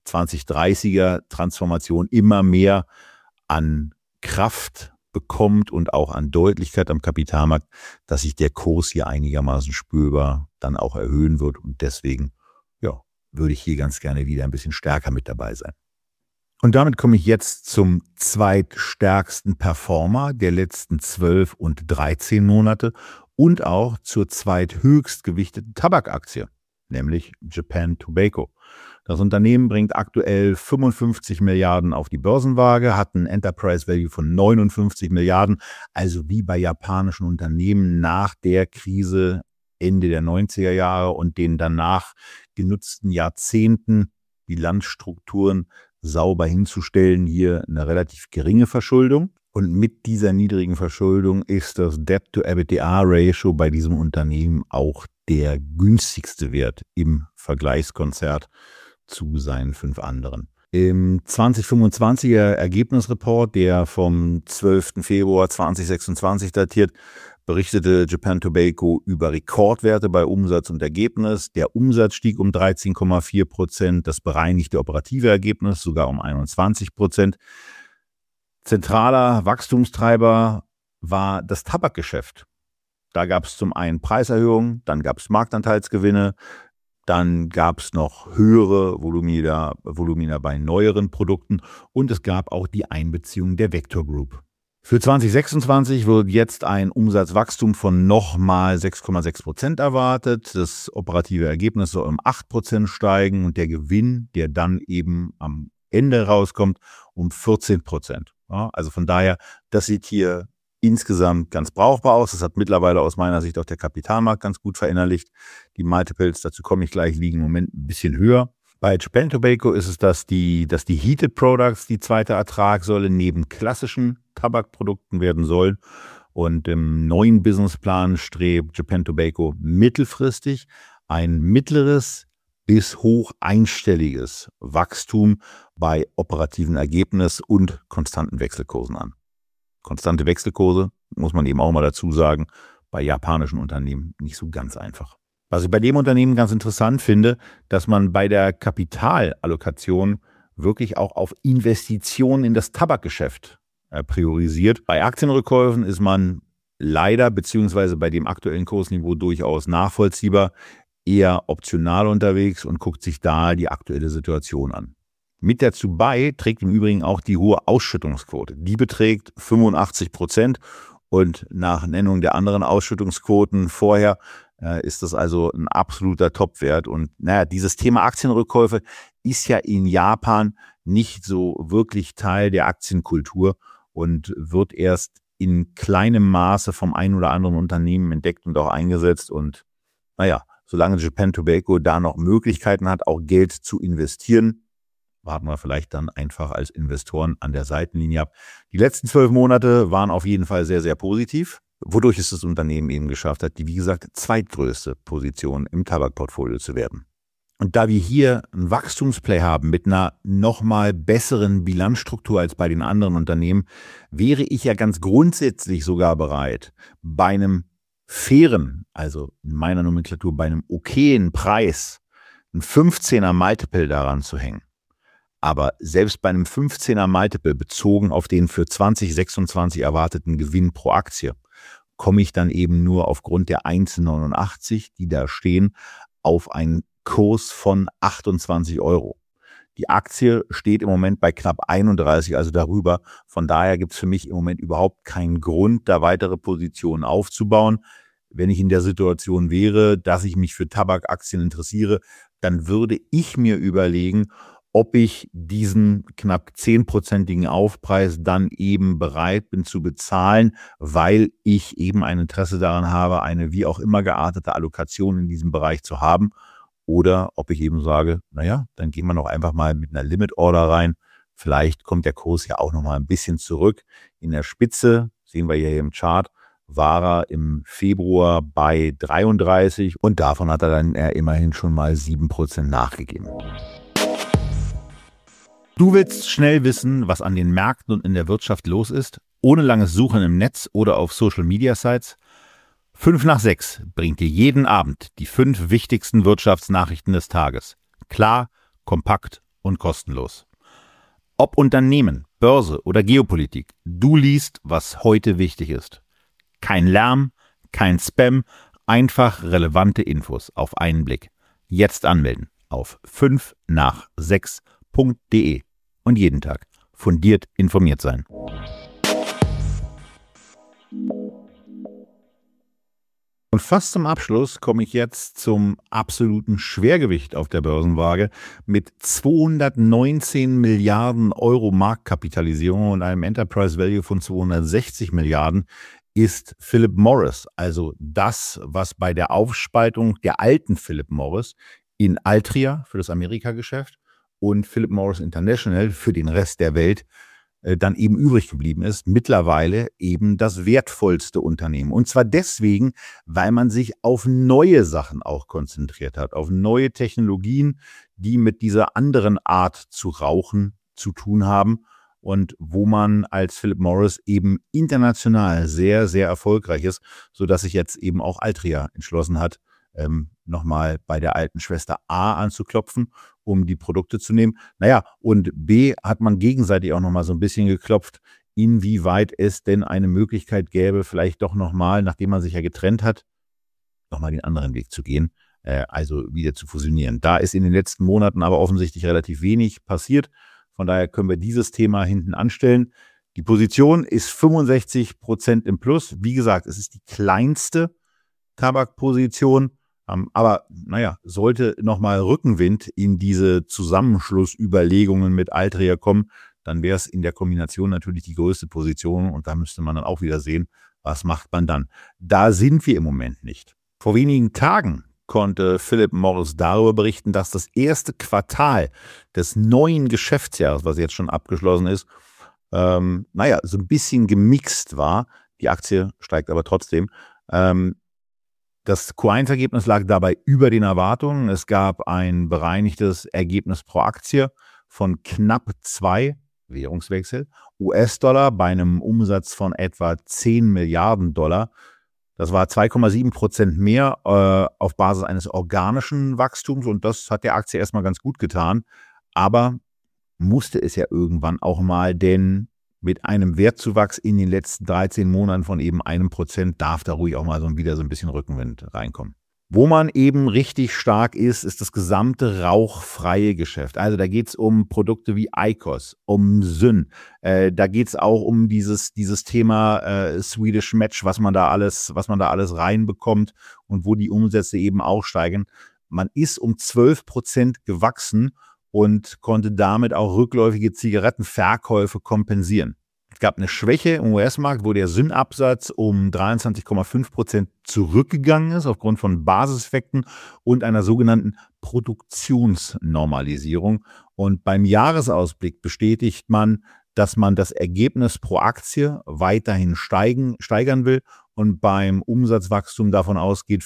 2030er Transformation immer mehr an Kraft bekommt und auch an Deutlichkeit am Kapitalmarkt, dass sich der Kurs hier einigermaßen spürbar dann auch erhöhen wird. Und deswegen, würde ich hier ganz gerne wieder ein bisschen stärker mit dabei sein. Und damit komme ich jetzt zum zweitstärksten Performer der letzten 12 und 13 Monate und auch zur zweithöchst gewichteten Tabakaktie, nämlich Japan Tobacco. Das Unternehmen bringt aktuell 55 Milliarden auf die Börsenwaage, hat ein Enterprise Value von 59 Milliarden, also wie bei japanischen Unternehmen nach der Krise Ende der 90er Jahre und den danach genutzten Jahrzehnten Bilanzstrukturen sauber hinzustellen, hier eine relativ geringe Verschuldung. Und mit dieser niedrigen Verschuldung ist das Debt-to-EBITDA-Ratio bei diesem Unternehmen auch der günstigste Wert im Vergleichskonzert zu seinen 5 anderen. Im 2025er Ergebnisreport, der vom 12. Februar 2026 datiert, berichtete Japan Tobacco über Rekordwerte bei Umsatz und Ergebnis. Der Umsatz stieg um 13,4%, das bereinigte operative Ergebnis sogar um 21%. Zentraler Wachstumstreiber war das Tabakgeschäft. Da gab es zum einen Preiserhöhungen, dann gab es Marktanteilsgewinne, dann gab es noch höhere Volumina bei neueren Produkten und es gab auch die Einbeziehung der Vector Group. Für 2026 wird jetzt ein Umsatzwachstum von nochmal 6,6% erwartet. Das operative Ergebnis soll um 8% steigen und der Gewinn, der dann eben am Ende rauskommt, um 14%. Ja, also von daher, das sieht hier insgesamt ganz brauchbar aus. Das hat mittlerweile aus meiner Sicht auch der Kapitalmarkt ganz gut verinnerlicht. Die Multiples, dazu komme ich gleich, liegen im Moment ein bisschen höher. Bei Japan Tobacco ist es, dass die Heated Products die zweite Ertragssäule neben klassischen Tabakprodukten werden sollen. Und im neuen Businessplan strebt Japan Tobacco mittelfristig ein mittleres bis hoch einstelliges Wachstum bei operativen Ergebnis und konstanten Wechselkursen an. Konstante Wechselkurse, muss man eben auch mal dazu sagen, bei japanischen Unternehmen nicht so ganz einfach. Was ich bei dem Unternehmen ganz interessant finde, dass man bei der Kapitalallokation wirklich auch auf Investitionen in das Tabakgeschäft priorisiert. Bei Aktienrückkäufen ist man leider, beziehungsweise bei dem aktuellen Kursniveau durchaus nachvollziehbar, eher optional unterwegs und guckt sich da die aktuelle Situation an. Mit dazu bei trägt im Übrigen auch die hohe Ausschüttungsquote. Die beträgt 85% und nach Nennung der anderen Ausschüttungsquoten vorher ist das also ein absoluter Topwert. Und dieses Thema Aktienrückkäufe ist ja in Japan nicht so wirklich Teil der Aktienkultur und wird erst in kleinem Maße vom einen oder anderen Unternehmen entdeckt und auch eingesetzt. Und solange Japan Tobacco da noch Möglichkeiten hat, auch Geld zu investieren, warten wir vielleicht dann einfach als Investoren an der Seitenlinie ab. Die letzten 12 Monate waren auf jeden Fall sehr, sehr positiv, wodurch es das Unternehmen eben geschafft hat, die, wie gesagt, zweitgrößte Position im Tabakportfolio zu werden. Und da wir hier ein Wachstumsplay haben mit einer nochmal besseren Bilanzstruktur als bei den anderen Unternehmen, wäre ich ja ganz grundsätzlich sogar bereit, bei einem fairen, also in meiner Nomenklatur bei einem okayen Preis, ein 15er Multiple daran zu hängen. Aber selbst bei einem 15er Multiple bezogen auf den für 2026 erwarteten Gewinn pro Aktie, komme ich dann eben nur aufgrund der 1,89, die da stehen, auf einen Kurs von 28 €. Die Aktie steht im Moment bei knapp 31, also darüber. Von daher gibt es für mich im Moment überhaupt keinen Grund, da weitere Positionen aufzubauen. Wenn ich in der Situation wäre, dass ich mich für Tabakaktien interessiere, dann würde ich mir überlegen, ob ich diesen knapp 10%igen Aufpreis dann eben bereit bin zu bezahlen, weil ich eben ein Interesse daran habe, eine wie auch immer geartete Allokation in diesem Bereich zu haben. Oder ob ich eben sage, dann gehen wir noch einfach mal mit einer Limit Order rein. Vielleicht kommt der Kurs ja auch noch mal ein bisschen zurück. In der Spitze, sehen wir hier im Chart, war er im Februar bei 33 und davon hat er dann immerhin schon mal 7% nachgegeben. Du willst schnell wissen, was an den Märkten und in der Wirtschaft los ist, ohne langes Suchen im Netz oder auf Social Media Sites? 5 nach 6 bringt dir jeden Abend die 5 wichtigsten Wirtschaftsnachrichten des Tages. Klar, kompakt und kostenlos. Ob Unternehmen, Börse oder Geopolitik, du liest, was heute wichtig ist. Kein Lärm, kein Spam, einfach relevante Infos auf einen Blick. Jetzt anmelden auf 5nach6.de und jeden Tag fundiert informiert sein. Und fast zum Abschluss komme ich jetzt zum absoluten Schwergewicht auf der Börsenwaage. Mit 219 Milliarden Euro Marktkapitalisierung und einem Enterprise Value von 260 Milliarden ist Philip Morris, also das, was bei der Aufspaltung der alten Philip Morris in Altria für das Amerika-Geschäft und Philip Morris International für den Rest der Welt dann eben übrig geblieben ist, mittlerweile eben das wertvollste Unternehmen. Und zwar deswegen, weil man sich auf neue Sachen auch konzentriert hat, auf neue Technologien, die mit dieser anderen Art zu rauchen zu tun haben und wo man als Philip Morris eben international sehr, sehr erfolgreich ist, sodass sich jetzt eben auch Altria entschlossen hat, nochmal bei der alten Schwester A anzuklopfen, um die Produkte zu nehmen. Naja, und B hat man gegenseitig auch nochmal so ein bisschen geklopft, inwieweit es denn eine Möglichkeit gäbe, vielleicht doch nochmal, nachdem man sich ja getrennt hat, nochmal den anderen Weg zu gehen, also wieder zu fusionieren. Da ist in den letzten Monaten aber offensichtlich relativ wenig passiert. Von daher können wir dieses Thema hinten anstellen. Die Position ist 65% im Plus. Wie gesagt, es ist die kleinste Tabakposition. Aber naja, sollte nochmal Rückenwind in diese Zusammenschlussüberlegungen mit Altria kommen, dann wäre es in der Kombination natürlich die größte Position und da müsste man dann auch wieder sehen, was macht man dann. Da sind wir im Moment nicht. Vor wenigen Tagen konnte Philip Morris darüber berichten, dass das erste Quartal des neuen Geschäftsjahres, was jetzt schon abgeschlossen ist, so ein bisschen gemixt war. Die Aktie steigt aber trotzdem. Das Q1-Ergebnis lag dabei über den Erwartungen. Es gab ein bereinigtes Ergebnis pro Aktie von knapp 2 Währungswechsel US-Dollar bei einem Umsatz von etwa 10 Milliarden Dollar. Das war 2,7% mehr auf Basis eines organischen Wachstums und das hat der Aktie erstmal ganz gut getan. Aber musste es ja irgendwann auch mal, denn mit einem Wertzuwachs in den letzten 13 Monaten von eben 1% darf da ruhig auch mal wieder so ein bisschen Rückenwind reinkommen. Wo man eben richtig stark ist, ist das gesamte rauchfreie Geschäft. Also da geht es um Produkte wie IQOS, um Syn. Da geht es auch um dieses Thema Swedish Match, was man da alles reinbekommt und wo die Umsätze eben auch steigen. Man ist um 12% gewachsen und konnte damit auch rückläufige Zigarettenverkäufe kompensieren. Es gab eine Schwäche im US-Markt, wo der Syn-Absatz um 23,5% zurückgegangen ist aufgrund von Basiseffekten und einer sogenannten Produktionsnormalisierung. Und beim Jahresausblick bestätigt man, dass man das Ergebnis pro Aktie weiterhin steigern will und beim Umsatzwachstum davon ausgeht,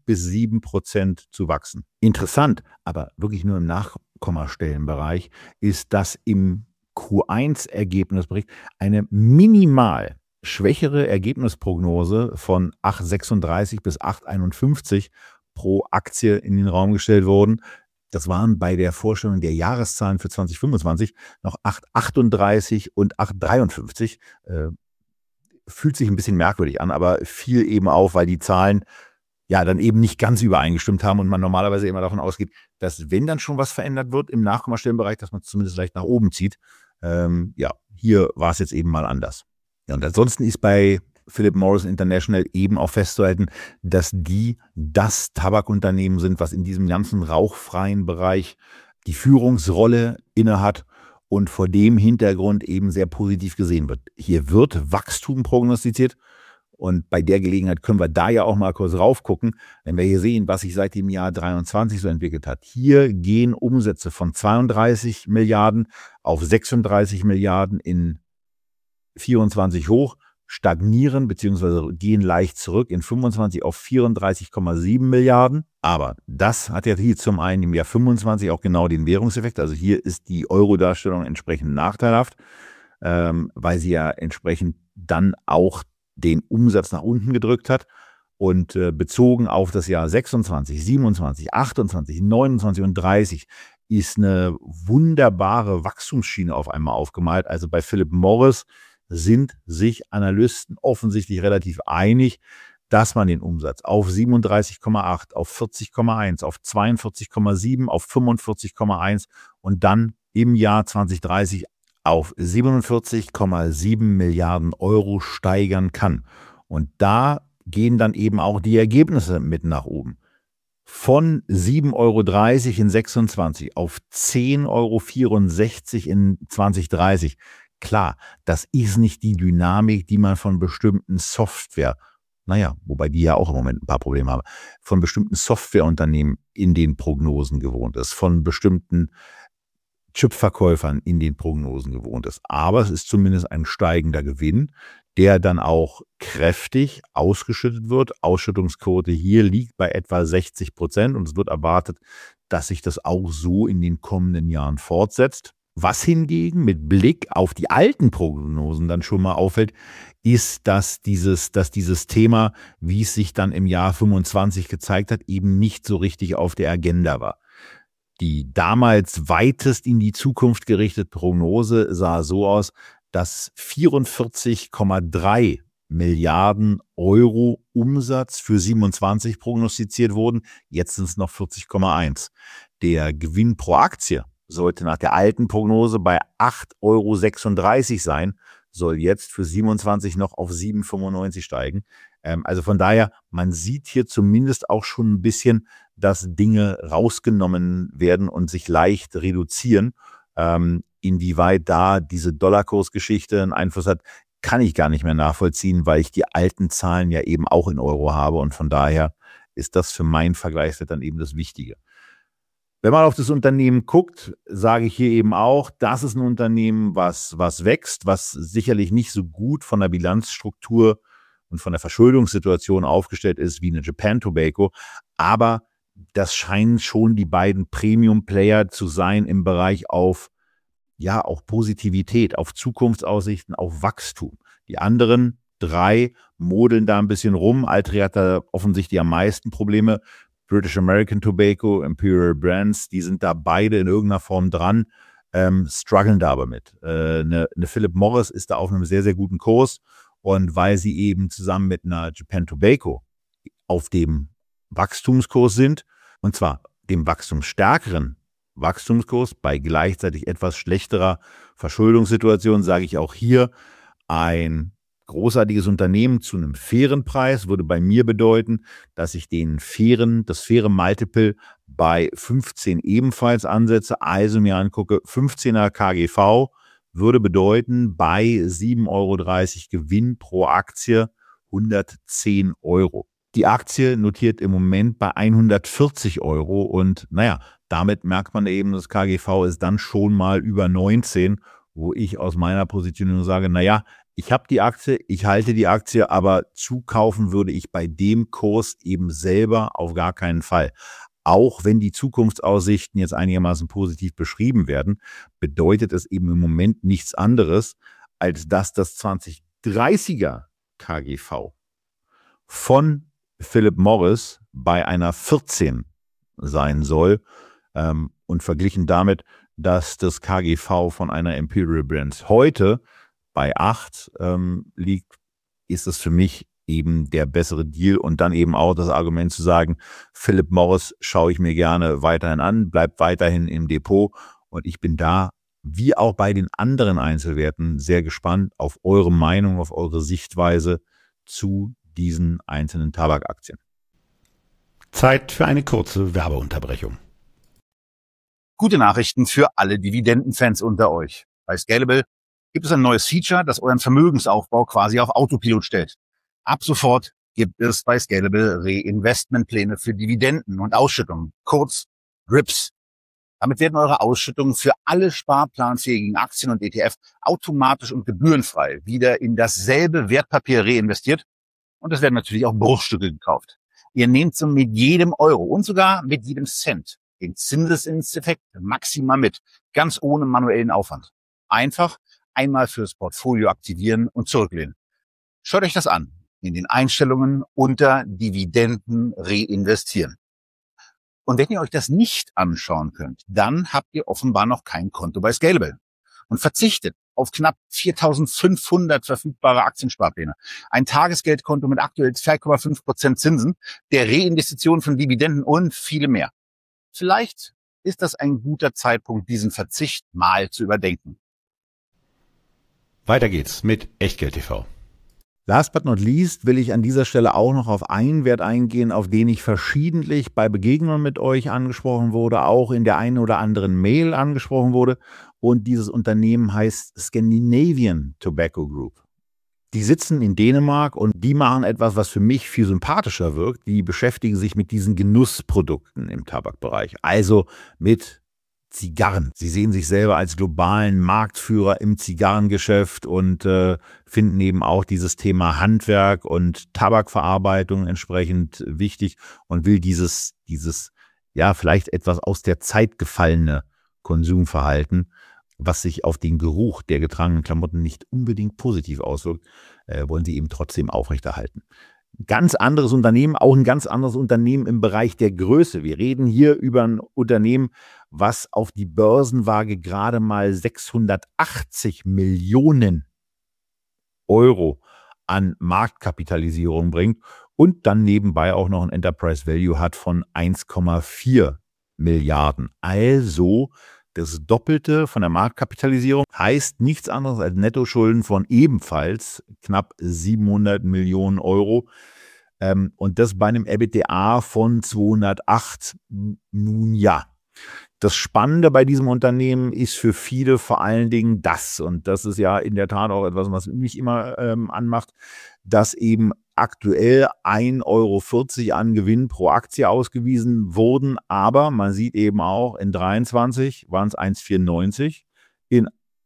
5-7% zu wachsen. Interessant, aber wirklich nur im Nachkommastellenbereich ist, dass im Q1-Ergebnisbericht eine minimal schwächere Ergebnisprognose von 8,36 bis 8,51 pro Aktie in den Raum gestellt wurden. Das waren bei der Vorstellung der Jahreszahlen für 2025 noch 8,38 und 8,53. Fühlt sich ein bisschen merkwürdig an, aber fiel eben auf, weil die Zahlen ja dann eben nicht ganz übereingestimmt haben und man normalerweise immer davon ausgeht, dass wenn dann schon was verändert wird im Nachkommastellenbereich, dass man es zumindest leicht nach oben zieht. Hier war es jetzt eben mal anders. Ja, und ansonsten ist bei Philip Morris International eben auch festzuhalten, dass die das Tabakunternehmen sind, was in diesem ganzen rauchfreien Bereich die Führungsrolle innehat und vor dem Hintergrund eben sehr positiv gesehen wird. Hier wird Wachstum prognostiziert und bei der Gelegenheit können wir da ja auch mal kurz raufgucken, wenn wir hier sehen, was sich seit dem Jahr 23 so entwickelt hat. Hier gehen Umsätze von 32 Milliarden auf 36 Milliarden in 24 hoch, stagnieren bzw. gehen leicht zurück in 25 auf 34,7 Milliarden. Aber das hat ja hier zum einen im Jahr 25 auch genau den Währungseffekt. Also hier ist die Euro-Darstellung entsprechend nachteilhaft, weil sie ja entsprechend dann auch den Umsatz nach unten gedrückt hat. Und bezogen auf das Jahr 26, 27, 28, 29 und 30 ist eine wunderbare Wachstumsschiene auf einmal aufgemalt. Also bei Philip Morris sind sich Analysten offensichtlich relativ einig, dass man den Umsatz auf 37,8, auf 40,1, auf 42,7, auf 45,1 und dann im Jahr 2030 auf 47,7 Milliarden Euro steigern kann. Und da gehen dann eben auch die Ergebnisse mit nach oben. Von 7,30 Euro in 26 auf 10,64 Euro in 2030. Klar, das ist nicht die Dynamik, die man von bestimmten wobei die ja auch im Moment ein paar Probleme haben, von bestimmten Softwareunternehmen in den Prognosen gewohnt ist, von bestimmten Chipverkäufern in den Prognosen gewohnt ist. Aber es ist zumindest ein steigender Gewinn, der dann auch kräftig ausgeschüttet wird. Ausschüttungsquote hier liegt bei etwa 60% und es wird erwartet, dass sich das auch so in den kommenden Jahren fortsetzt. Was hingegen mit Blick auf die alten Prognosen dann schon mal auffällt, ist, dass dieses Thema, wie es sich dann im Jahr 25 gezeigt hat, eben nicht so richtig auf der Agenda war. Die damals weitest in die Zukunft gerichtete Prognose sah so aus, dass 44,3 Milliarden Euro Umsatz für 27 prognostiziert wurden. Jetzt sind es noch 40,1. Der Gewinn pro Aktie sollte nach der alten Prognose bei 8,36 Euro sein, soll jetzt für 27 noch auf 7,95 steigen. Also von daher, man sieht hier zumindest auch schon ein bisschen, dass Dinge rausgenommen werden und sich leicht reduzieren. Inwieweit da diese Dollarkursgeschichte einen Einfluss hat, kann ich gar nicht mehr nachvollziehen, weil ich die alten Zahlen ja eben auch in Euro habe und von daher ist das für meinen Vergleichswert dann eben das Wichtige. Wenn man auf das Unternehmen guckt, sage ich hier eben auch, das ist ein Unternehmen, was wächst, was sicherlich nicht so gut von der Bilanzstruktur und von der Verschuldungssituation aufgestellt ist wie eine Japan Tobacco, aber das scheinen schon die beiden Premium-Player zu sein im Bereich auf Positivität, auf Zukunftsaussichten, auf Wachstum. Die anderen 3 modeln da ein bisschen rum. Altria hat da offensichtlich am meisten Probleme. British American Tobacco, Imperial Brands, die sind da beide in irgendeiner Form dran, strugglen da aber mit. Eine Philip Morris ist da auf einem sehr, sehr guten Kurs und weil sie eben zusammen mit einer Japan Tobacco auf dem Wachstumskurs sind, und zwar dem wachstumsstärkeren Wachstumskurs bei gleichzeitig etwas schlechterer Verschuldungssituation, sage ich auch hier, ein großartiges Unternehmen zu einem fairen Preis würde bei mir bedeuten, dass ich das faire Multiple bei 15 ebenfalls ansetze, also mir angucke, 15er KGV würde bedeuten, bei 7,30 Euro Gewinn pro Aktie 110 Euro. Die Aktie notiert im Moment bei 140 Euro und damit merkt man eben, das KGV ist dann schon mal über 19, wo ich aus meiner Position sage, ich habe die Aktie, ich halte die Aktie, aber zukaufen würde ich bei dem Kurs eben selber auf gar keinen Fall. Auch wenn die Zukunftsaussichten jetzt einigermaßen positiv beschrieben werden, bedeutet es eben im Moment nichts anderes, als dass das 2030er KGV von Philip Morris bei einer 14 sein soll und verglichen damit, dass das KGV von einer Imperial Brands heute bei 8 liegt, ist es für mich eben der bessere Deal und dann eben auch das Argument zu sagen, Philip Morris schaue ich mir gerne weiterhin an, bleibt weiterhin im Depot und ich bin da, wie auch bei den anderen Einzelwerten, sehr gespannt auf eure Meinung, auf eure Sichtweise zu diesen einzelnen Tabakaktien. Zeit für eine kurze Werbeunterbrechung. Gute Nachrichten für alle Dividendenfans unter euch. Bei Scalable gibt es ein neues Feature, das euren Vermögensaufbau quasi auf Autopilot stellt. Ab sofort gibt es bei Scalable Reinvestmentpläne für Dividenden und Ausschüttungen, kurz DRIPs. Damit werden eure Ausschüttungen für alle sparplanfähigen Aktien und ETF automatisch und gebührenfrei wieder in dasselbe Wertpapier reinvestiert und es werden natürlich auch Bruchstücke gekauft. Ihr nehmt so mit jedem Euro und sogar mit jedem Cent den Zinseszinseffekt maximal mit, ganz ohne manuellen Aufwand. Einfach einmal fürs Portfolio aktivieren und zurücklehnen. Schaut euch das an. In den Einstellungen unter Dividenden reinvestieren. Und wenn ihr euch das nicht anschauen könnt, dann habt ihr offenbar noch kein Konto bei Scalable und verzichtet auf knapp 4.500 verfügbare Aktiensparpläne, ein Tagesgeldkonto mit aktuell 2,5% Zinsen, der Reinvestition von Dividenden und viele mehr. Vielleicht ist das ein guter Zeitpunkt, diesen Verzicht mal zu überdenken. Weiter geht's mit Echtgeld TV. Last but not least will ich an dieser Stelle auch noch auf einen Wert eingehen, auf den ich verschiedentlich bei Begegnungen mit euch angesprochen wurde, auch in der einen oder anderen Mail angesprochen wurde. Und dieses Unternehmen heißt Scandinavian Tobacco Group. Die sitzen in Dänemark und die machen etwas, was für mich viel sympathischer wirkt. Die beschäftigen sich mit diesen Genussprodukten im Tabakbereich, also mit Zigarren. Sie sehen sich selber als globalen Marktführer im Zigarrengeschäft und finden eben auch dieses Thema Handwerk und Tabakverarbeitung entsprechend wichtig und will dieses ja vielleicht etwas aus der Zeit gefallene Konsumverhalten, was sich auf den Geruch der getragenen Klamotten nicht unbedingt positiv auswirkt, wollen sie eben trotzdem aufrechterhalten. Ganz anderes Unternehmen, auch ein ganz anderes Unternehmen im Bereich der Größe. Wir reden hier über ein Unternehmen, was auf die Börsenwaage gerade mal 680 Millionen Euro an Marktkapitalisierung bringt und dann nebenbei auch noch ein Enterprise Value hat von 1,4 Milliarden. Also das Doppelte von der Marktkapitalisierung heißt nichts anderes als Nettoschulden von ebenfalls knapp 700 Millionen Euro. Und das bei einem EBITDA von 208. Nun ja, das Spannende bei diesem Unternehmen ist für viele vor allen Dingen das, und das ist ja in der Tat auch etwas, was mich immer anmacht, dass eben aktuell 1,40 Euro an Gewinn pro Aktie ausgewiesen wurden, aber man sieht eben auch, in 23 waren es 1,94, in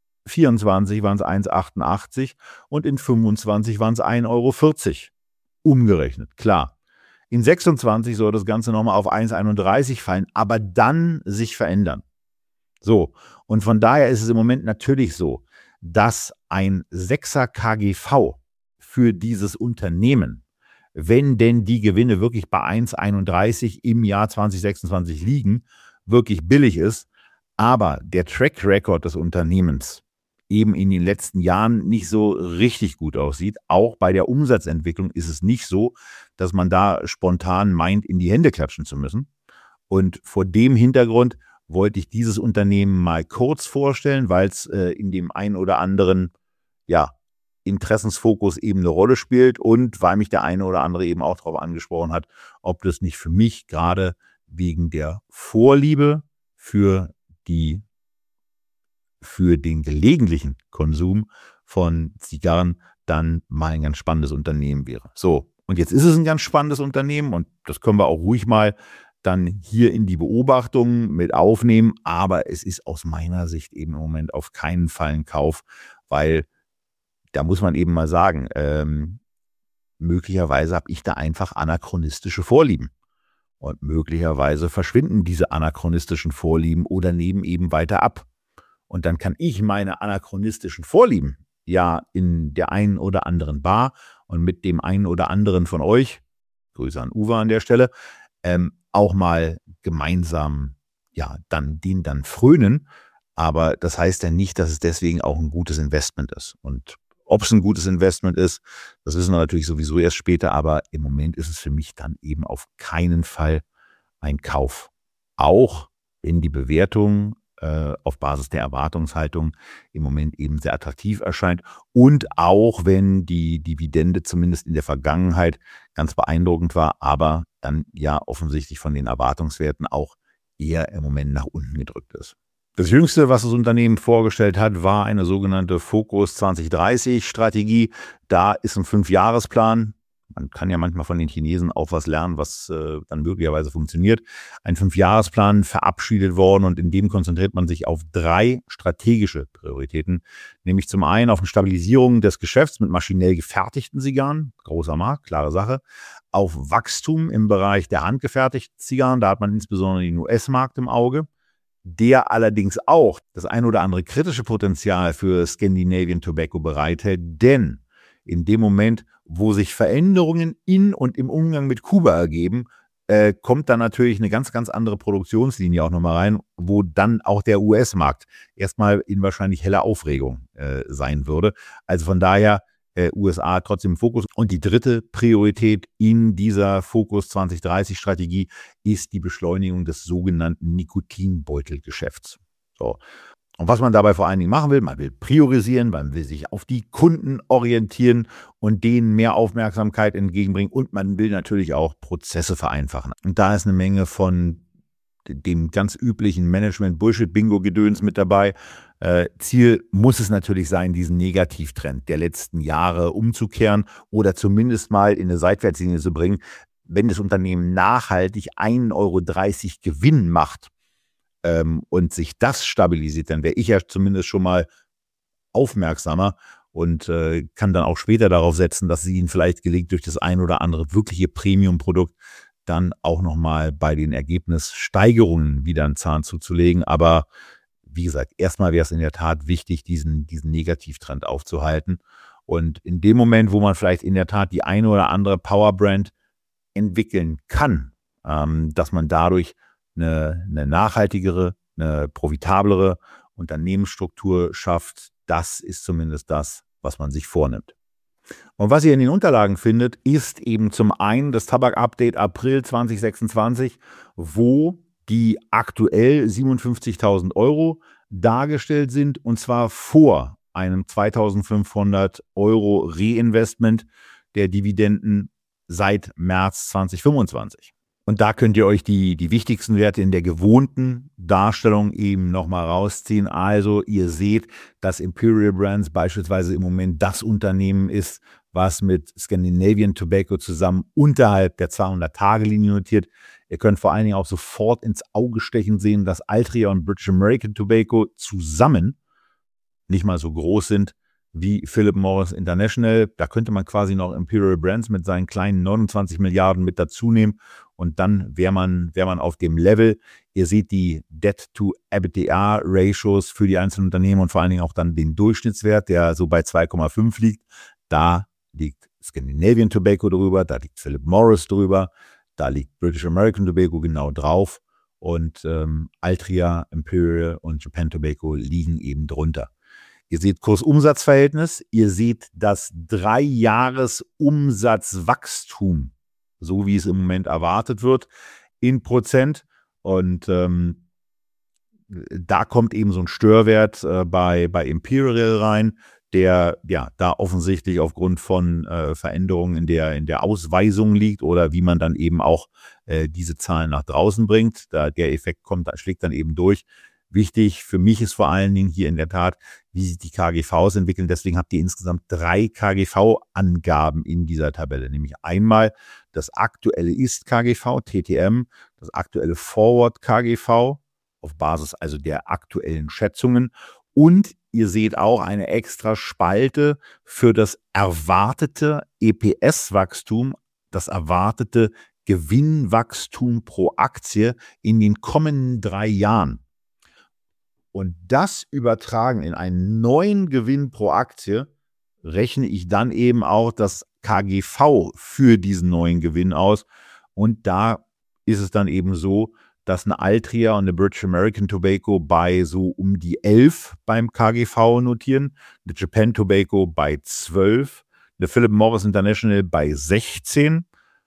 24 waren es 1,88 und in 25 waren es 1,40 Euro. Umgerechnet, klar. In 26 soll das Ganze nochmal auf 1,31 fallen, aber dann sich verändern. So, und von daher ist es im Moment natürlich so, dass ein 6er KGV für dieses Unternehmen, wenn denn die Gewinne wirklich bei 1,31 im Jahr 2026 liegen, wirklich billig ist, aber der Track Record des Unternehmens eben in den letzten Jahren nicht so richtig gut aussieht. Auch bei der Umsatzentwicklung ist es nicht so, dass man da spontan meint, in die Hände klatschen zu müssen. Und vor dem Hintergrund wollte ich dieses Unternehmen mal kurz vorstellen, weil es in dem einen oder anderen Interessensfokus eben eine Rolle spielt und weil mich der eine oder andere eben auch darauf angesprochen hat, ob das nicht für mich gerade wegen der Vorliebe für den gelegentlichen Konsum von Zigarren dann mal ein ganz spannendes Unternehmen wäre. So, und jetzt ist es ein ganz spannendes Unternehmen und das können wir auch ruhig mal dann hier in die Beobachtung mit aufnehmen, aber es ist aus meiner Sicht eben im Moment auf keinen Fall ein Kauf, weil da muss man eben mal sagen, möglicherweise habe ich da einfach anachronistische Vorlieben. Und möglicherweise verschwinden diese anachronistischen Vorlieben oder nehmen eben weiter ab. Und dann kann ich meine anachronistischen Vorlieben ja in der einen oder anderen Bar und mit dem einen oder anderen von euch, Grüße an Uwe an der Stelle, auch mal gemeinsam dann frönen. Aber das heißt ja nicht, dass es deswegen auch ein gutes Investment ist. Und ob es ein gutes Investment ist, das wissen wir natürlich sowieso erst später, aber im Moment ist es für mich dann eben auf keinen Fall ein Kauf. Auch wenn die Bewertung auf Basis der Erwartungshaltung im Moment eben sehr attraktiv erscheint und auch wenn die Dividende zumindest in der Vergangenheit ganz beeindruckend war, aber dann ja offensichtlich von den Erwartungswerten auch eher im Moment nach unten gedrückt ist. Das Jüngste, was das Unternehmen vorgestellt hat, war eine sogenannte Focus 2030 Strategie. Da ist ein 5-Jahresplan. Man kann ja manchmal von den Chinesen auch was lernen, was dann möglicherweise funktioniert. Ein 5-Jahresplan verabschiedet worden und in dem konzentriert man sich auf 3 strategische Prioritäten. Nämlich zum einen auf eine Stabilisierung des Geschäfts mit maschinell gefertigten Zigarren. Großer Markt, klare Sache. Auf Wachstum im Bereich der handgefertigten Zigarren. Da hat man insbesondere den US-Markt im Auge, der allerdings auch das ein oder andere kritische Potenzial für Scandinavian Tobacco bereithält, denn in dem Moment, wo sich Veränderungen in und im Umgang mit Kuba ergeben, kommt dann natürlich eine ganz, ganz andere Produktionslinie auch nochmal rein, wo dann auch der US-Markt erstmal in wahrscheinlich heller Aufregung sein würde. Also von daher USA trotzdem im Fokus. Und die dritte Priorität in dieser Fokus 2030-Strategie ist die Beschleunigung des sogenannten Nikotinbeutelgeschäfts. So. Und was man dabei vor allen Dingen machen will, man will priorisieren, man will sich auf die Kunden orientieren und denen mehr Aufmerksamkeit entgegenbringen und man will natürlich auch Prozesse vereinfachen. Und da ist eine Menge von dem ganz üblichen Management-Bullshit-Bingo-Gedöns mit dabei. Ziel muss es natürlich sein, diesen Negativtrend der letzten Jahre umzukehren oder zumindest mal in eine Seitwärtslinie zu bringen. Wenn das Unternehmen nachhaltig 1,30 Euro Gewinn macht und sich das stabilisiert, dann wäre ich ja zumindest schon mal aufmerksamer und kann dann auch später darauf setzen, dass es ihnen vielleicht gelingt, durch das ein oder andere wirkliche Premium-Produkt dann auch nochmal bei den Ergebnissteigerungen wieder einen Zahn zuzulegen. Aber wie gesagt, erstmal wäre es in der Tat wichtig, diesen Negativtrend aufzuhalten. Und in dem Moment, wo man vielleicht in der Tat die eine oder andere Powerbrand entwickeln kann, dass man dadurch eine nachhaltigere, eine profitablere Unternehmensstruktur schafft, das ist zumindest das, was man sich vornimmt. Und was ihr in den Unterlagen findet, ist eben zum einen das Tabak-Update April 2026, wo die aktuell 57.000 Euro dargestellt sind, und zwar vor einem 2.500 Euro Reinvestment der Dividenden seit März 2025. Und da könnt ihr euch die wichtigsten Werte in der gewohnten Darstellung eben nochmal rausziehen. Also ihr seht, dass Imperial Brands beispielsweise im Moment das Unternehmen ist, was mit Scandinavian Tobacco zusammen unterhalb der 200-Tage-Linie notiert. Ihr könnt vor allen Dingen auch sofort ins Auge stechend sehen, dass Altria und British American Tobacco zusammen nicht mal so groß sind wie Philip Morris International. Da könnte man quasi noch Imperial Brands mit seinen kleinen 29 Milliarden mit dazu nehmen und dann wäre man auf dem Level. Ihr seht die Debt-to-EBITDA-Ratios für die einzelnen Unternehmen und vor allen Dingen auch dann den Durchschnittswert, der so bei 2,5 liegt. Da liegt Scandinavian Tobacco drüber, da liegt Philip Morris drüber, da liegt British American Tobacco genau drauf und Altria, Imperial und Japan Tobacco liegen eben drunter. Ihr seht Kurs-Umsatz-Verhältnis, ihr seht das 3-Jahres-Umsatzwachstum, so wie es im Moment erwartet wird, in Prozent. Und da kommt eben so ein Störwert bei Imperial rein, der ja da offensichtlich aufgrund von Veränderungen in der Ausweisung liegt oder wie man dann eben auch diese Zahlen nach draußen bringt. Der Effekt schlägt dann eben durch. Wichtig für mich ist vor allen Dingen hier in der Tat, wie sich die KGVs entwickeln. Deswegen habt ihr insgesamt 3 KGV-Angaben in dieser Tabelle. Nämlich einmal das aktuelle Ist-KGV, TTM, das aktuelle Forward-KGV auf Basis also der aktuellen Schätzungen. Und ihr seht auch eine extra Spalte für das erwartete EPS-Wachstum, das erwartete Gewinnwachstum pro Aktie in den kommenden 3 Jahren. Und das übertragen in einen neuen Gewinn pro Aktie, rechne ich dann eben auch das KGV für diesen neuen Gewinn aus. Und da ist es dann eben so, dass eine Altria und eine British American Tobacco bei so um die 11 beim KGV notieren, eine Japan Tobacco bei 12, eine Philip Morris International bei 16.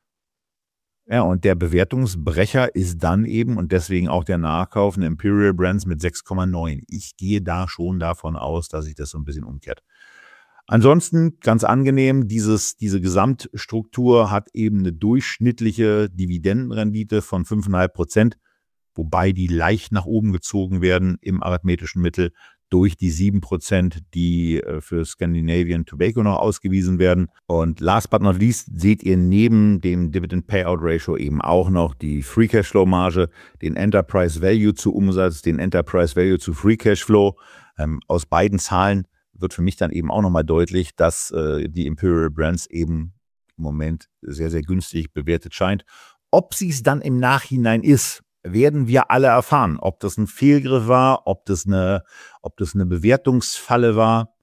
Ja, und der Bewertungsbrecher ist dann eben, und deswegen auch der Nachkauf, eine Imperial Brands mit 6,9. Ich gehe da schon davon aus, dass sich das so ein bisschen umkehrt. Ansonsten ganz angenehm, diese Gesamtstruktur hat eben eine durchschnittliche Dividendenrendite von 5,5%, wobei die leicht nach oben gezogen werden im arithmetischen Mittel durch die 7%, die für Scandinavian Tobacco noch ausgewiesen werden. Und last but not least seht ihr neben dem Dividend Payout Ratio eben auch noch die Free Cashflow Marge, den Enterprise Value zu Umsatz, den Enterprise Value zu Free Cashflow. Aus beiden Zahlen wird für mich dann eben auch nochmal deutlich, dass die Imperial Brands eben im Moment sehr, sehr günstig bewertet scheint. Ob sie es dann im Nachhinein ist, werden wir alle erfahren. Ob das ein Fehlgriff war, ob das eine Bewertungsfalle war,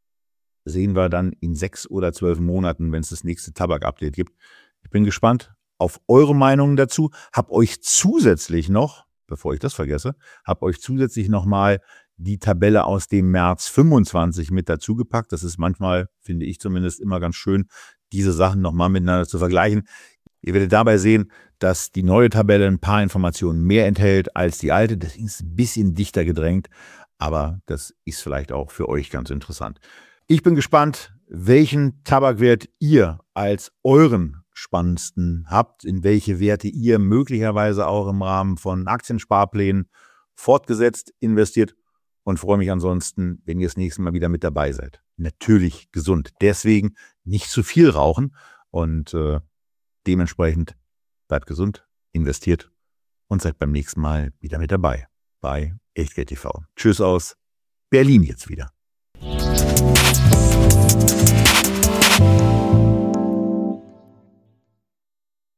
sehen wir dann in 6 oder 12 Monaten, wenn es das nächste Tabak-Update gibt. Ich bin gespannt. auf eure Meinungen dazu. Hab euch zusätzlich noch, bevor ich das vergesse, mal die Tabelle aus dem März 25 mit dazu gepackt. Das ist manchmal, finde ich zumindest, immer ganz schön, diese Sachen nochmal miteinander zu vergleichen. Ihr werdet dabei sehen, dass die neue Tabelle ein paar Informationen mehr enthält als die alte. Das ist ein bisschen dichter gedrängt, aber das ist vielleicht auch für euch ganz interessant. Ich bin gespannt, welchen Tabakwert ihr als euren spannendsten habt, in welche Werte ihr möglicherweise auch im Rahmen von Aktiensparplänen fortgesetzt investiert und freue mich ansonsten, wenn ihr das nächste Mal wieder mit dabei seid. Natürlich gesund. Deswegen nicht zu viel rauchen und dementsprechend bleibt gesund, investiert und seid beim nächsten Mal wieder mit dabei bei Echtgeld TV. Tschüss aus Berlin jetzt wieder.